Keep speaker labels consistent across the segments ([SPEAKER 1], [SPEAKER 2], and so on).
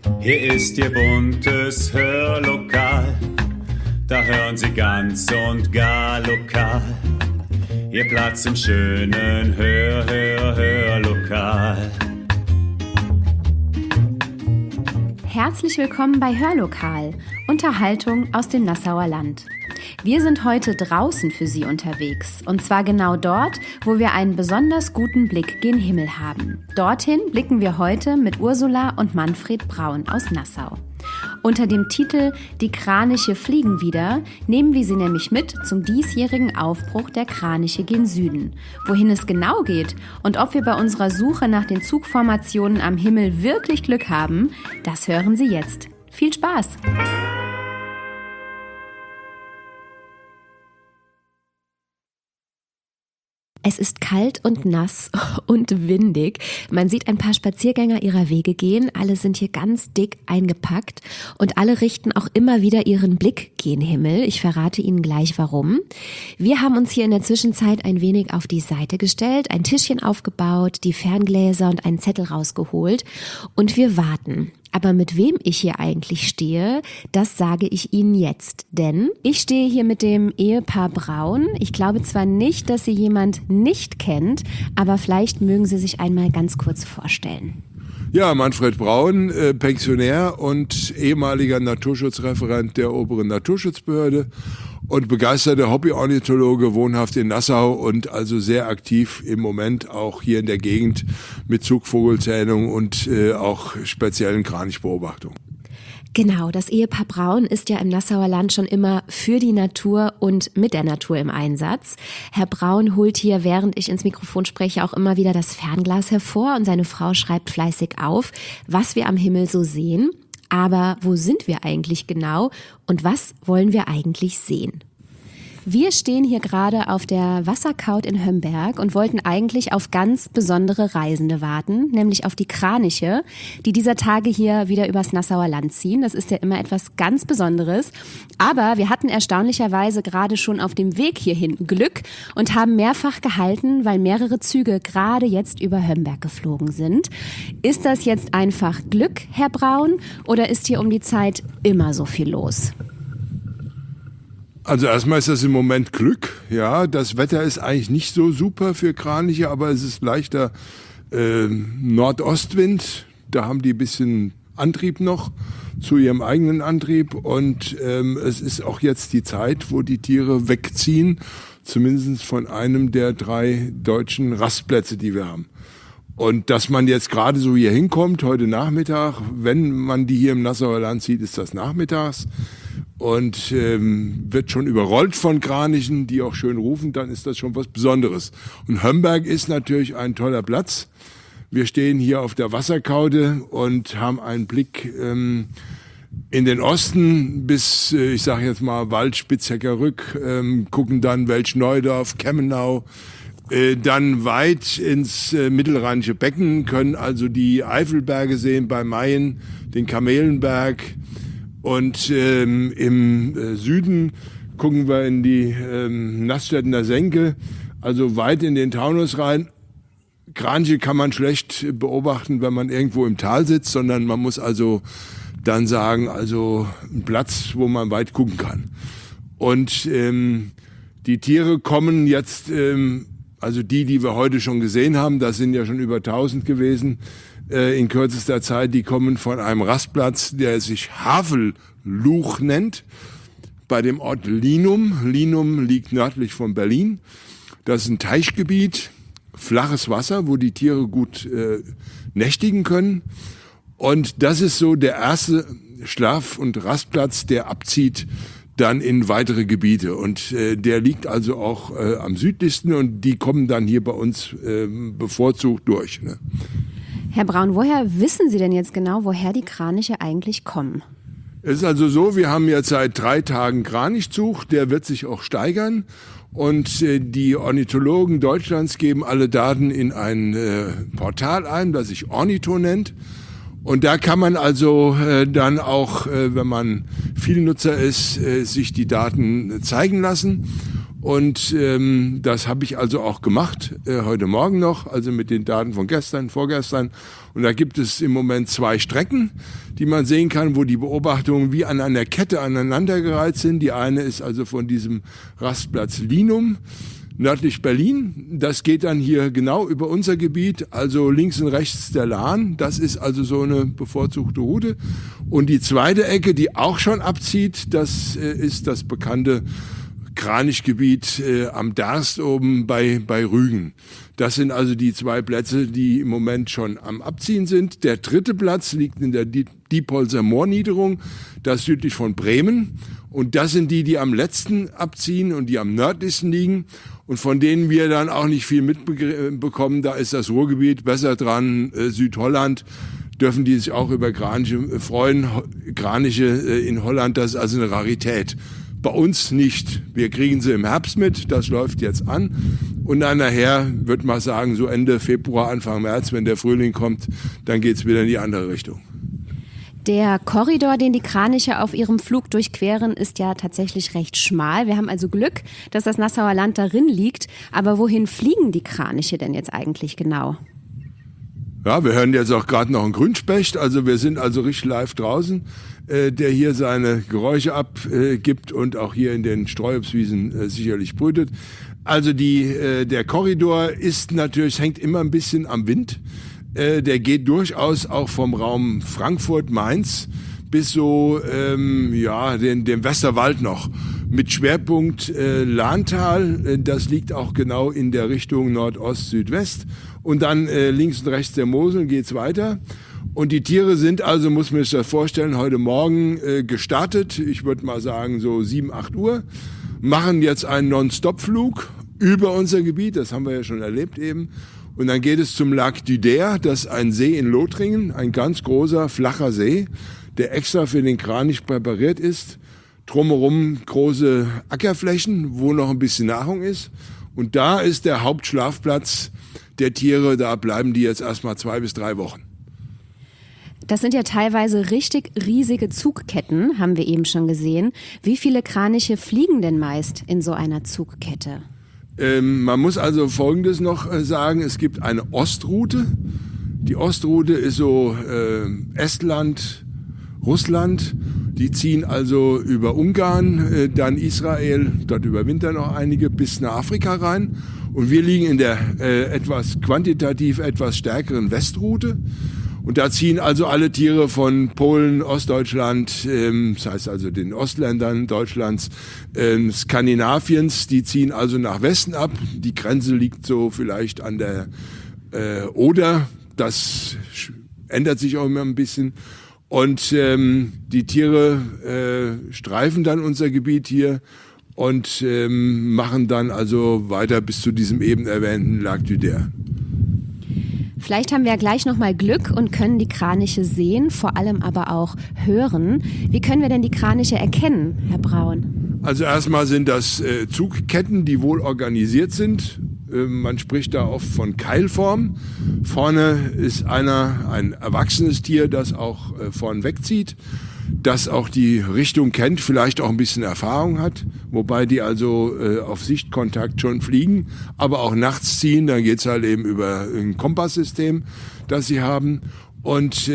[SPEAKER 1] Hier ist Ihr buntes Hörlokal, da hören Sie ganz und gar lokal. Ihr Platz im schönen Hörlokal.
[SPEAKER 2] Herzlich willkommen bei Hörlokal, Unterhaltung aus dem Nassauer Land. Wir sind heute draußen für Sie unterwegs, und zwar genau dort, wo wir einen besonders guten Blick gen Himmel haben. Dorthin blicken wir heute mit Ursula und Manfred Braun aus Nassau. Unter dem Titel »Die Kraniche fliegen wieder« nehmen wir Sie nämlich mit zum diesjährigen Aufbruch der Kraniche gen Süden. Wohin es genau geht und ob wir bei unserer Suche nach den Zugformationen am Himmel wirklich Glück haben, das hören Sie jetzt. Viel Spaß! Es ist kalt und nass und windig. Man sieht ein paar Spaziergänger ihrer Wege gehen. Alle sind hier ganz dick eingepackt und alle richten auch immer wieder ihren Blick gen Himmel. Ich verrate Ihnen gleich warum. Wir haben uns hier in der Zwischenzeit ein wenig auf die Seite gestellt, ein Tischchen aufgebaut, die Ferngläser und einen Zettel rausgeholt und wir warten. Aber mit wem ich hier eigentlich stehe, das sage ich Ihnen jetzt. Denn ich stehe hier mit dem Ehepaar Braun. Ich glaube zwar nicht, dass Sie jemand nicht kennt, aber vielleicht mögen Sie sich einmal ganz kurz vorstellen.
[SPEAKER 3] Ja, Manfred Braun, Pensionär und ehemaliger Naturschutzreferent der Oberen Naturschutzbehörde und begeisterter Hobbyornithologe, wohnhaft in Nassau und also sehr aktiv im Moment auch hier in der Gegend mit Zugvogelzählung und auch speziellen Kranichbeobachtungen.
[SPEAKER 2] Genau, das Ehepaar Braun ist ja im Nassauer Land schon immer für die Natur und mit der Natur im Einsatz. Herr Braun holt hier, während ich ins Mikrofon spreche, auch immer wieder das Fernglas hervor und seine Frau schreibt fleißig auf, was wir am Himmel so sehen. Aber wo sind wir eigentlich genau und was wollen wir eigentlich sehen? Wir stehen hier gerade auf der Wasserkaut in Hömberg und wollten eigentlich auf ganz besondere Reisende warten, nämlich auf die Kraniche, die dieser Tage hier wieder übers Nassauer Land ziehen. Das ist ja immer etwas ganz Besonderes. Aber wir hatten erstaunlicherweise gerade schon auf dem Weg hierhin Glück und haben mehrfach gehalten, weil mehrere Züge gerade jetzt über Hömberg geflogen sind. Ist das jetzt einfach Glück, Herr Braun, oder ist hier um die Zeit immer so viel los?
[SPEAKER 3] Also erstmal ist das im Moment Glück. Ja, das Wetter ist eigentlich nicht so super für Kraniche, aber es ist leichter Nordostwind. Da haben die ein bisschen Antrieb noch zu ihrem eigenen Antrieb und es ist auch jetzt die Zeit, wo die Tiere wegziehen, zumindest von einem der 3 deutschen Rastplätze, die wir haben. Und dass man jetzt gerade so hier hinkommt, heute Nachmittag, wenn man die hier im Nassauer Land sieht, ist das nachmittags und wird schon überrollt von Kranichen, die auch schön rufen, dann ist das schon was Besonderes. Und Hömberg ist natürlich ein toller Platz. Wir stehen hier auf der Wasserkaude und haben einen Blick in den Osten bis, ich sage jetzt mal, Waldspitzheckerrück, gucken dann Welschneudorf, Kemmenau, dann weit ins mittelrheinische Becken, können also die Eifelberge sehen bei Mayen, den Kamelenberg und im Süden gucken wir in die Nassstädtener Senke, also weit in den Taunus rein. Kraniche kann man schlecht beobachten, wenn man irgendwo im Tal sitzt, sondern man muss also dann sagen, also ein Platz, wo man weit gucken kann. Und die Tiere kommen jetzt, also die wir heute schon gesehen haben, das sind ja schon über 1000 gewesen, in kürzester Zeit, die kommen von einem Rastplatz, der sich Havelluch nennt, bei dem Ort Linum. Linum liegt nördlich von Berlin. Das ist ein Teichgebiet, flaches Wasser, wo die Tiere gut nächtigen können. Und das ist so der erste Schlaf- und Rastplatz, der abzieht dann in weitere Gebiete. Und der liegt also auch am südlichsten und die kommen dann hier bei uns bevorzugt durch. Ne?
[SPEAKER 2] Herr Braun, woher wissen Sie denn jetzt genau, woher die Kraniche eigentlich kommen?
[SPEAKER 3] Es ist also so, wir haben jetzt seit 3 Tagen Kranichzug, der wird sich auch steigern. Und die Ornithologen Deutschlands geben alle Daten in ein Portal ein, das sich Ornitho nennt. Und da kann man also dann auch, wenn man Vielnutzer ist, sich die Daten zeigen lassen. Und das habe ich also auch gemacht, heute Morgen noch, also mit den Daten von gestern, vorgestern. Und da gibt es im Moment 2 Strecken, die man sehen kann, wo die Beobachtungen wie an einer Kette aneinandergereiht sind. Die eine ist also von diesem Rastplatz Linum, nördlich Berlin. Das geht dann hier genau über unser Gebiet, also links und rechts der Lahn. Das ist also so eine bevorzugte Route. Und die zweite Ecke, die auch schon abzieht, das ist das bekannte Kranichgebiet am Darst oben bei Rügen. Das sind also die 2 Plätze, die im Moment schon am Abziehen sind. Der 3. Platz liegt in der Diepholzer Moorniederung, das südlich von Bremen. Und das sind die am letzten abziehen und die am nördlichsten liegen. Und von denen wir dann auch nicht viel mitbekommen. Da ist das Ruhrgebiet besser dran, Südholland. Dürfen die sich auch über Kraniche freuen. Kraniche in Holland, das ist also eine Rarität. Bei uns nicht. Wir kriegen sie im Herbst mit, das läuft jetzt an. Und dann nachher, würde man sagen, so Ende Februar, Anfang März, wenn der Frühling kommt, dann geht's wieder in die andere Richtung.
[SPEAKER 2] Der Korridor, den die Kraniche auf ihrem Flug durchqueren, ist ja tatsächlich recht schmal. Wir haben also Glück, dass das Nassauer Land darin liegt. Aber wohin fliegen die Kraniche denn jetzt eigentlich genau?
[SPEAKER 3] Ja, wir hören jetzt auch gerade noch einen Grünspecht, also wir sind also richtig live draußen, der hier seine Geräusche abgibt und auch hier in den Streuobstwiesen sicherlich brütet. Also der Korridor ist natürlich, hängt immer ein bisschen am Wind. Der geht durchaus auch vom Raum Frankfurt-Mainz bis so dem Westerwald noch. Mit Schwerpunkt Lahntal, das liegt auch genau in der Richtung Nordost-Südwest. Und dann links und rechts der Mosel geht's weiter. Und die Tiere sind also, muss man sich das vorstellen, heute Morgen gestartet. Ich würde mal sagen so 7, 8 Uhr. Machen jetzt einen Non-Stop-Flug über unser Gebiet. Das haben wir ja schon erlebt eben. Und dann geht es zum Lac du Der. Das ist ein See in Lothringen. Ein ganz großer, flacher See, der extra für den Kranich präpariert ist. Drumherum große Ackerflächen, wo noch ein bisschen Nahrung ist. Und da ist der Hauptschlafplatz der Tiere. Da bleiben die jetzt erstmal 2 bis 3 Wochen.
[SPEAKER 2] Das sind ja teilweise richtig riesige Zugketten, haben wir eben schon gesehen. Wie viele Kraniche fliegen denn meist in so einer Zugkette?
[SPEAKER 3] Man muss also Folgendes noch sagen. Es gibt eine Ostroute. Die Ostroute ist so Estland, Russland. Die ziehen also über Ungarn, dann Israel, dort überwintern noch einige, bis nach Afrika rein. Und wir liegen in der quantitativ etwas stärkeren Westroute. Und da ziehen also alle Tiere von Polen, Ostdeutschland, das heißt also den Ostländern Deutschlands, Skandinaviens, die ziehen also nach Westen ab. Die Grenze liegt so vielleicht an der Oder. Das ändert sich auch immer ein bisschen. Und die Tiere streifen dann unser Gebiet hier und machen dann also weiter bis zu diesem eben erwähnten Lac du Der.
[SPEAKER 2] Vielleicht haben wir ja gleich nochmal Glück und können die Kraniche sehen, vor allem aber auch hören. Wie können wir denn die Kraniche erkennen, Herr Braun?
[SPEAKER 3] Also erstmal sind das Zugketten, die wohl organisiert sind. Man spricht da oft von Keilform. Vorne ist ein erwachsenes Tier, das auch vorn wegzieht, das auch die Richtung kennt, vielleicht auch ein bisschen Erfahrung hat, wobei die also auf Sichtkontakt schon fliegen, aber auch nachts ziehen. Dann geht's halt eben über ein Kompasssystem, das sie haben. Und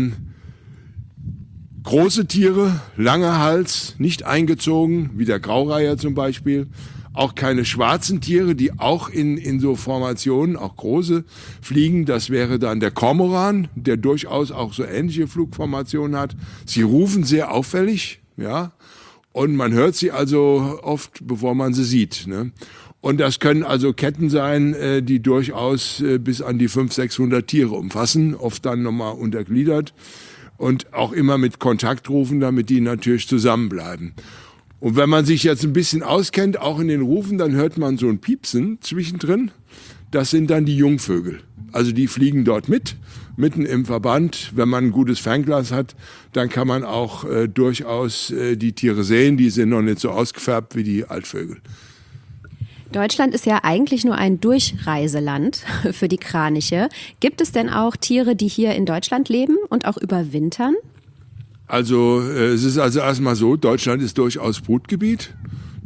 [SPEAKER 3] große Tiere, langer Hals, nicht eingezogen, wie der Graureiher zum Beispiel. Auch keine schwarzen Tiere, die auch in so Formationen, auch große, fliegen. Das wäre dann der Kormoran, der durchaus auch so ähnliche Flugformationen hat. Sie rufen sehr auffällig, ja. Und man hört sie also oft, bevor man sie sieht, ne? Und das können also Ketten sein, die durchaus bis an die 500, 600 Tiere umfassen, oft dann nochmal untergliedert. Und auch immer mit Kontaktrufen, damit die natürlich zusammenbleiben. Und wenn man sich jetzt ein bisschen auskennt, auch in den Rufen, dann hört man so ein Piepsen zwischendrin. Das sind dann die Jungvögel. Also die fliegen dort mitten im Verband. Wenn man ein gutes Fernglas hat, dann kann man auch durchaus die Tiere sehen. Die sind noch nicht so ausgefärbt wie die Altvögel.
[SPEAKER 2] Deutschland ist ja eigentlich nur ein Durchreiseland für die Kraniche. Gibt es denn auch Tiere, die hier in Deutschland leben und auch überwintern? Also
[SPEAKER 3] es ist also erstmal so, Deutschland ist durchaus Brutgebiet.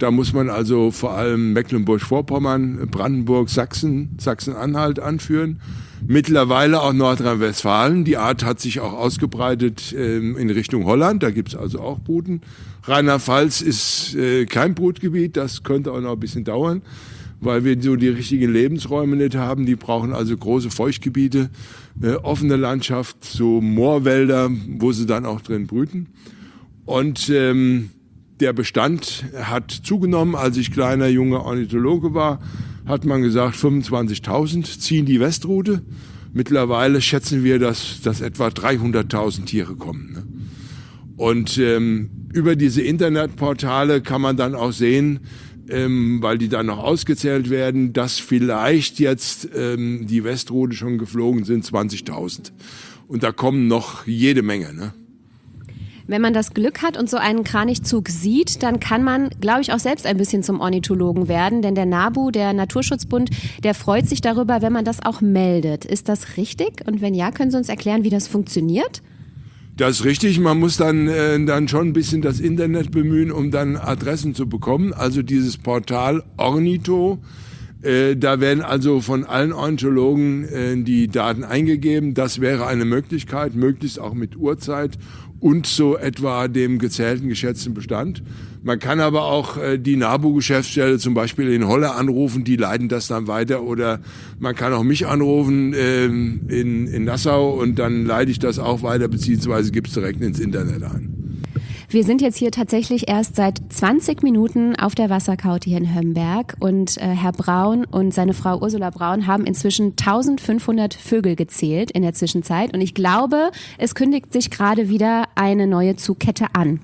[SPEAKER 3] Da muss man also vor allem Mecklenburg-Vorpommern, Brandenburg, Sachsen-Anhalt anführen. Mittlerweile auch Nordrhein-Westfalen. Die Art hat sich auch ausgebreitet in Richtung Holland. Da gibt's also auch Bruten. Rheinland-Pfalz ist kein Brutgebiet. Das könnte auch noch ein bisschen dauern, weil wir so die richtigen Lebensräume nicht haben. Die brauchen also große Feuchtgebiete, offene Landschaft, so Moorwälder, wo sie dann auch drin brüten. Und der Bestand hat zugenommen. Als ich kleiner junger Ornithologe war, hat man gesagt, 25.000 ziehen die Westroute. Mittlerweile schätzen wir, dass etwa 300.000 Tiere kommen. Ne? Und über diese Internetportale kann man dann auch sehen, weil die dann noch ausgezählt werden, dass vielleicht jetzt die Westroute schon geflogen sind, 20.000. Und da kommen noch jede Menge, ne?
[SPEAKER 2] Wenn man das Glück hat und so einen Kranichzug sieht, dann kann man, glaube ich, auch selbst ein bisschen zum Ornithologen werden. Denn der NABU, der Naturschutzbund, der freut sich darüber, wenn man das auch meldet. Ist das richtig? Und wenn ja, können Sie uns erklären, wie das funktioniert?
[SPEAKER 3] Das ist richtig. Man muss dann schon ein bisschen das Internet bemühen, um dann Adressen zu bekommen. Also dieses Portal Ornitho. Da werden also von allen Ornithologen die Daten eingegeben. Das wäre eine Möglichkeit, möglichst auch mit Uhrzeit und so etwa dem gezählten, geschätzten Bestand. Man kann aber auch die NABU-Geschäftsstelle zum Beispiel in Holle anrufen, die leiten das dann weiter. Oder man kann auch mich anrufen in Nassau und dann leite ich das auch weiter, beziehungsweise gebe es direkt ins Internet ein.
[SPEAKER 2] Wir sind jetzt hier tatsächlich erst seit 20 Minuten auf der Wasserkaute hier in Hömberg und Herr Braun und seine Frau Ursula Braun haben inzwischen 1500 Vögel gezählt in der Zwischenzeit und ich glaube, es kündigt sich gerade wieder eine neue Zugkette an.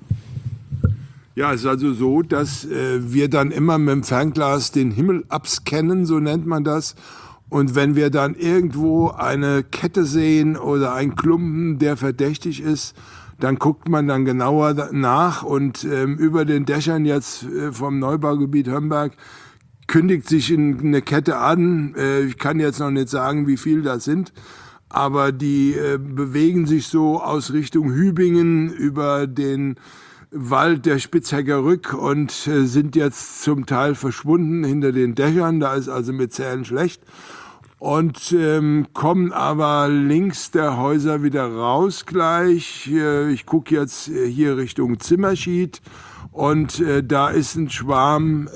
[SPEAKER 3] Ja, es ist also so, dass wir dann immer mit dem Fernglas den Himmel abscannen, so nennt man das. Und wenn wir dann irgendwo eine Kette sehen oder einen Klumpen, der verdächtig ist, dann guckt man dann genauer nach und über den Dächern jetzt vom Neubaugebiet Hömberg kündigt sich eine Kette an. Ich kann jetzt noch nicht sagen, wie viel das sind, aber die bewegen sich so aus Richtung Hübingen über den Wald der Spitzhecker Rück und sind jetzt zum Teil verschwunden hinter den Dächern. Da ist also mit Zählen schlecht. Und kommen aber links der Häuser wieder raus gleich. Ich gucke jetzt hier Richtung Zimmerschied und da ist ein Schwarm,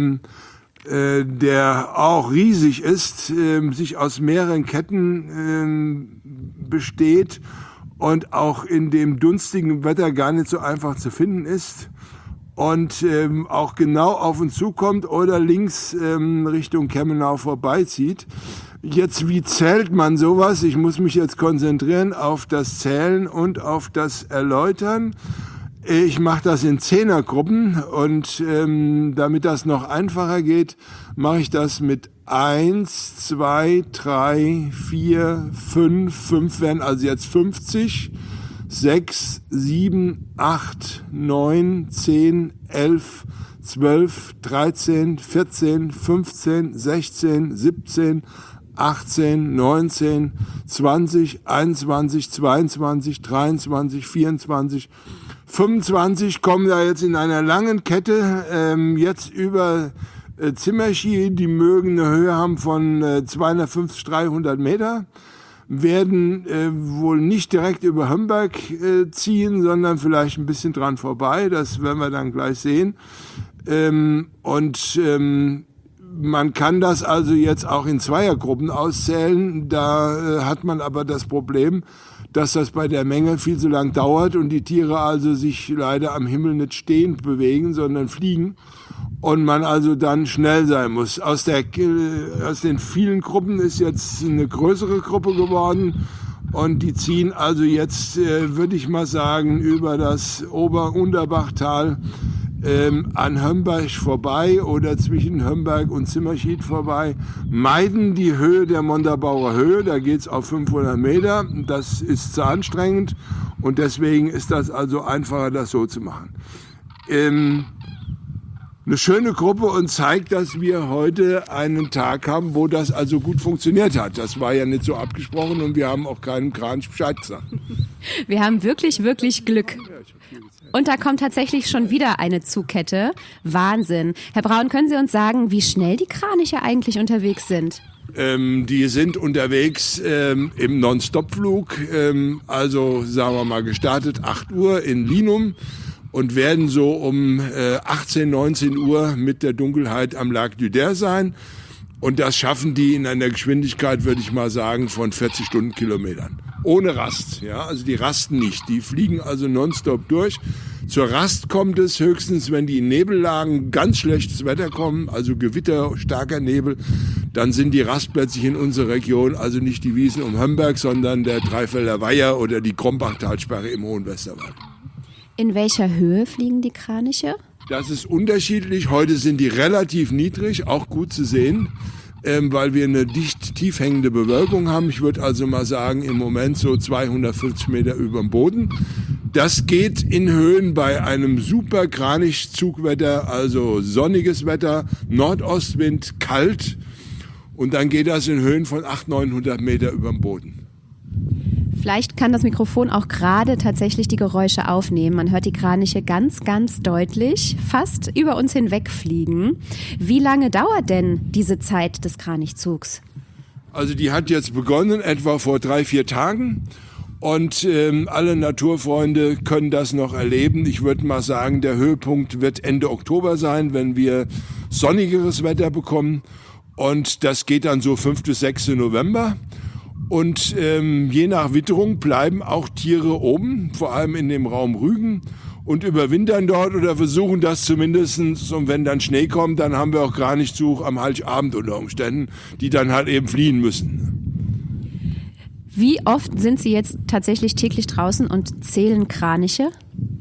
[SPEAKER 3] der auch riesig ist, sich aus mehreren Ketten besteht und auch in dem dunstigen Wetter gar nicht so einfach zu finden ist. Und auch genau auf uns zukommt oder links Richtung Kemmenau vorbeizieht. Jetzt, wie zählt man sowas? Ich muss mich jetzt konzentrieren auf das Zählen und auf das Erläutern. Ich mache das in Zehnergruppen und damit das noch einfacher geht, mache ich das mit 1, 2, 3, 4, 5. 5 wären also jetzt 50. 6, 7, 8, 9, 10, 11, 12, 13, 14, 15, 16, 17, 18, 19, 20, 21, 22, 23, 24, 25 kommen da jetzt in einer langen Kette jetzt über Zimmerschied, die mögen eine Höhe haben von 250, 300 Meter, werden wohl nicht direkt über Hömberg ziehen, sondern vielleicht ein bisschen dran vorbei, das werden wir dann gleich sehen. Man kann das also jetzt auch in Zweiergruppen auszählen, da hat man aber das Problem, dass das bei der Menge viel zu lang dauert und die Tiere also sich leider am Himmel nicht stehend bewegen, sondern fliegen und man also dann schnell sein muss. Aus den vielen Gruppen ist jetzt eine größere Gruppe geworden und die ziehen also jetzt, würde ich mal sagen, über das Ober-Unterbachtal an Hömberg vorbei oder zwischen Hömberg und Zimmerschied vorbei, meiden die Höhe der Montabaur Höhe, da geht's auf 500 Meter, das ist zu anstrengend und deswegen ist das also einfacher, das so zu machen. Eine schöne Gruppe und zeigt, dass wir heute einen Tag haben, wo das also gut funktioniert hat. Das war ja nicht so abgesprochen und wir haben auch keinem Kranich Bescheid gesagt.
[SPEAKER 2] Wir haben wirklich, wirklich Glück. Und da kommt tatsächlich schon wieder eine Zugkette. Wahnsinn. Herr Braun, können Sie uns sagen, wie schnell die Kraniche eigentlich unterwegs sind?
[SPEAKER 3] Die sind unterwegs im Non-Stop-Flug, also sagen wir mal gestartet 8 Uhr in Linum und werden so um 18, 19 Uhr mit der Dunkelheit am Lac d'Uder sein. Und das schaffen die in einer Geschwindigkeit, würde ich mal sagen, von 40 Stundenkilometern. Ohne Rast, ja, also die rasten nicht. Die fliegen also nonstop durch. Zur Rast kommt es höchstens, wenn die in Nebellagen ganz schlechtes Wetter kommen, also Gewitter, starker Nebel, dann sind die Rastplätze in unserer Region, also nicht die Wiesen um Hömberg, sondern der Dreifelder Weiher oder die Krombachtalsperre im Hohen Westerwald.
[SPEAKER 2] In welcher Höhe fliegen die Kraniche?
[SPEAKER 3] Das ist unterschiedlich. Heute sind die relativ niedrig, auch gut zu sehen, weil wir eine dicht tief hängende Bewölkung haben. Ich würde also mal sagen, im Moment so 250 Meter über dem Boden. Das geht in Höhen bei einem super Kranichzugwetter, also sonniges Wetter, Nordostwind, kalt. Und dann geht das in Höhen von 800, 900 Meter über dem Boden.
[SPEAKER 2] Vielleicht kann das Mikrofon auch gerade tatsächlich die Geräusche aufnehmen. Man hört die Kraniche ganz, ganz deutlich, fast über uns hinwegfliegen. Wie lange dauert denn diese Zeit des Kranichzugs?
[SPEAKER 3] Also die hat jetzt begonnen, etwa vor 3-4 Tagen. Und alle Naturfreunde können das noch erleben. Ich würde mal sagen, der Höhepunkt wird Ende Oktober sein, wenn wir sonnigeres Wetter bekommen. Und das geht dann so 5. bis 6. November. Und je nach Witterung bleiben auch Tiere oben, vor allem in dem Raum Rügen, und überwintern dort oder versuchen das zumindestens. Und wenn dann Schnee kommt, dann haben wir auch Kranichzug am Heiligabend unter Umständen, die dann halt eben fliehen müssen.
[SPEAKER 2] Wie oft sind Sie jetzt tatsächlich täglich draußen und zählen Kraniche?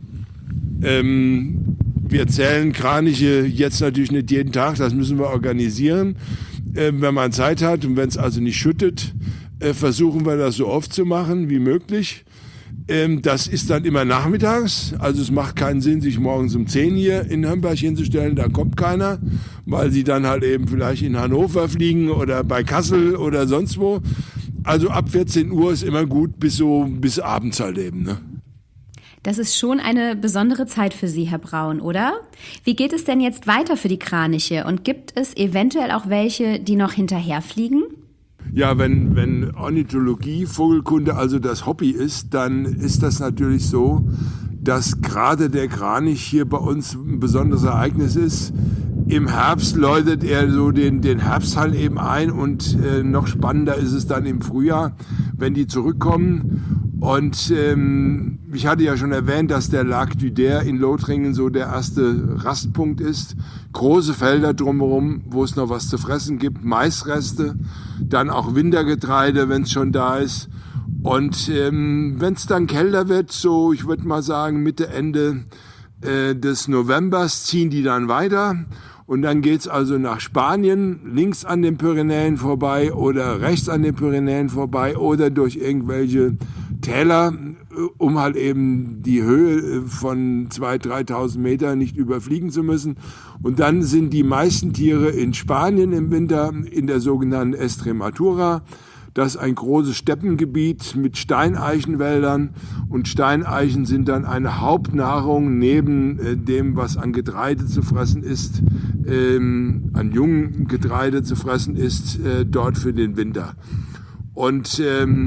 [SPEAKER 3] Wir zählen Kraniche jetzt natürlich nicht jeden Tag, das müssen wir organisieren. Wenn man Zeit hat und wenn es also nicht schüttet, versuchen wir das so oft zu machen wie möglich. Das ist dann immer nachmittags, also es macht keinen Sinn, sich morgens um 10 hier in Hömberg hinzustellen, da kommt keiner, weil sie dann halt eben vielleicht in Hannover fliegen oder bei Kassel oder sonst wo. Also ab 14 Uhr ist immer gut, bis abends halt eben, ne?
[SPEAKER 2] Das ist schon eine besondere Zeit für Sie, Herr Braun, oder? Wie geht es denn jetzt weiter für die Kraniche und gibt es eventuell auch welche, die noch hinterherfliegen?
[SPEAKER 3] Ja, wenn Ornithologie, Vogelkunde also das Hobby ist, dann ist das natürlich so, dass gerade der Kranich hier bei uns ein besonderes Ereignis ist. Im Herbst läutet er so den Herbst halt eben ein und noch spannender ist es dann im Frühjahr, wenn die zurückkommen. Und ich hatte ja schon erwähnt, dass der Lac d'Uder in Lothringen so der erste Rastpunkt ist. Große Felder drumherum, wo es noch was zu fressen gibt, Maisreste, dann auch Wintergetreide, wenn es schon da ist. Und wenn es dann kälter wird, so ich würde mal sagen Mitte, Ende des Novembers, ziehen die dann weiter. Und dann geht's also nach Spanien, links an den Pyrenäen vorbei oder rechts an den Pyrenäen vorbei oder durch irgendwelche Täler, um halt eben die Höhe von 2.000, 3.000 Meter nicht überfliegen zu müssen. Und dann sind die meisten Tiere in Spanien im Winter in der sogenannten Estremadura. Das ist ein großes Steppengebiet mit Steineichenwäldern und Steineichen sind dann eine Hauptnahrung neben dem, was an Getreide zu fressen ist, an jungem Getreide zu fressen ist, dort für den Winter. Und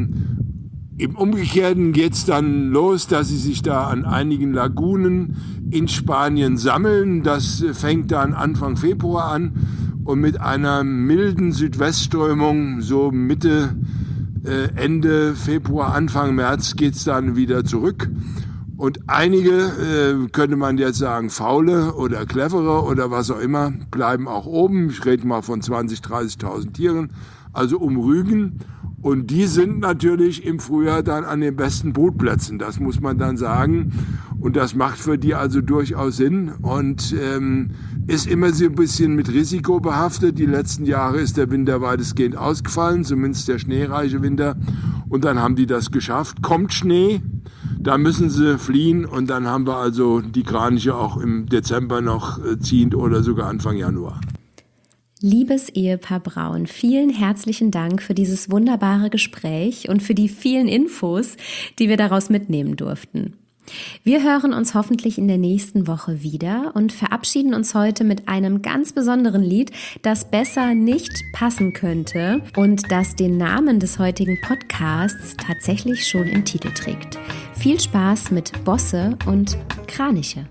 [SPEAKER 3] im Umgekehrten geht's dann los, dass sie sich da an einigen Lagunen in Spanien sammeln. Das fängt dann Anfang Februar an. Und mit einer milden Südwestströmung, so Mitte, Ende Februar, Anfang März geht's dann wieder zurück. Und einige, könnte man jetzt sagen, faule oder clevere oder was auch immer, bleiben auch oben. Ich rede mal von 20.000, 30.000 Tieren, also um Rügen. Und die sind natürlich im Frühjahr dann an den besten Brutplätzen, das muss man dann sagen. Und das macht für die also durchaus Sinn und ist immer so ein bisschen mit Risiko behaftet. Die letzten Jahre ist der Winter weitestgehend ausgefallen, zumindest der schneereiche Winter. Und dann haben die das geschafft. Kommt Schnee, da müssen sie fliehen und dann haben wir also die Kraniche auch im Dezember noch ziehend oder sogar Anfang Januar.
[SPEAKER 2] Liebes Ehepaar Braun, vielen herzlichen Dank für dieses wunderbare Gespräch und für die vielen Infos, die wir daraus mitnehmen durften. Wir hören uns hoffentlich in der nächsten Woche wieder und verabschieden uns heute mit einem ganz besonderen Lied, das besser nicht passen könnte und das den Namen des heutigen Podcasts tatsächlich schon im Titel trägt. Viel Spaß mit Bosse und Kraniche.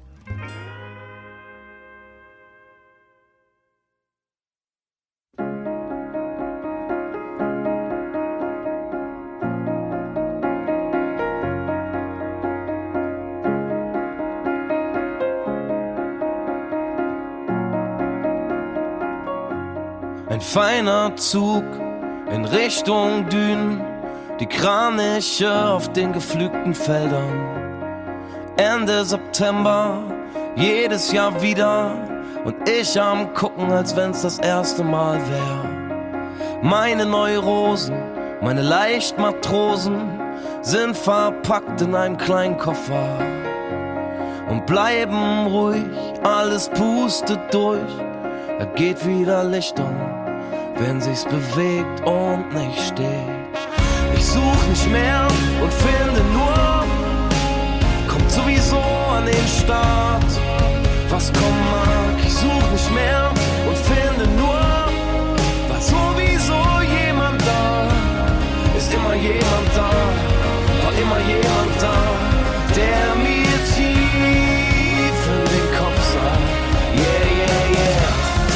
[SPEAKER 4] Ein feiner Zug in Richtung Dünen, die Kraniche auf den gepflügten Feldern. Ende September, jedes Jahr wieder, und ich am Gucken, als wenn's das erste Mal wär. Meine Neurosen, meine Leichtmatrosen sind verpackt in einem kleinen Koffer und bleiben ruhig, alles pustet durch. Da geht wieder Licht um, wenn sich's bewegt und nicht steht. Ich such nicht mehr und finde nur, kommt sowieso an den Start. Was kommen mag, ich such nicht mehr und finde nur, war sowieso jemand da. Ist immer jemand da, war immer jemand da, der mir tief in den Kopf sah. Yeah, yeah, yeah.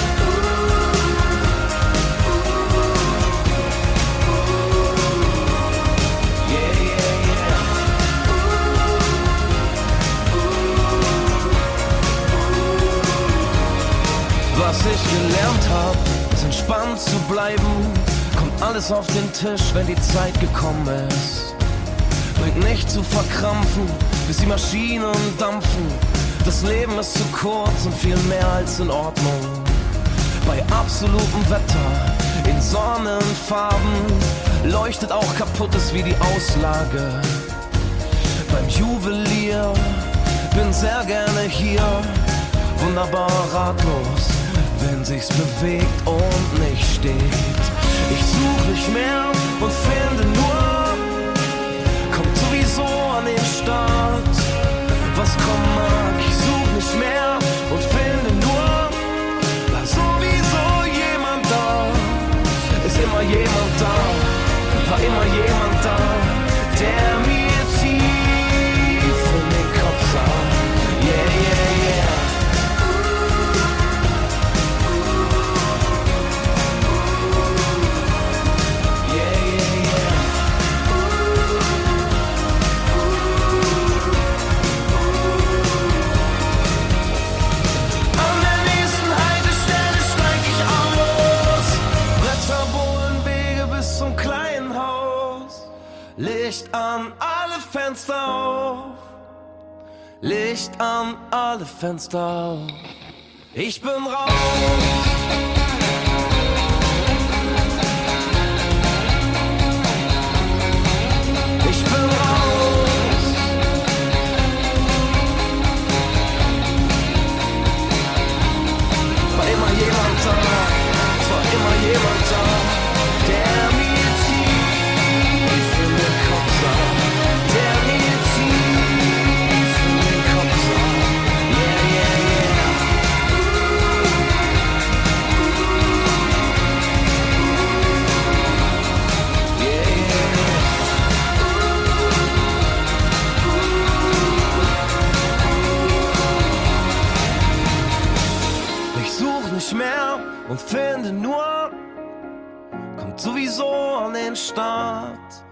[SPEAKER 4] Was ich gelernt hab, ist entspannt zu bleiben. Kommt alles auf den Tisch, wenn die Zeit gekommen ist. Bringt nicht zu verkrampfen, bis die Maschinen dampfen. Das Leben ist zu kurz und viel mehr als in Ordnung. Bei absolutem Wetter, in Sonnenfarben, leuchtet auch Kaputtes wie die Auslage. Beim Juwelier, bin sehr gerne hier, wunderbar ratlos, wenn sich's bewegt und nicht steht. Ich such nicht mehr und finde nur, kommt sowieso an den Start. Was kommen mag, ich such nicht mehr und finde nur, war sowieso jemand da. Ist immer jemand da, war immer jemand da, der mir tief in den Kopf sah. Yeah, yeah, yeah. Licht an, alle Fenster auf. Licht an, alle Fenster auf. Ich bin raus. Ich bin raus. War immer jemand da, es war immer jemand da, der mir mehr und finde nur, kommt sowieso an den Start.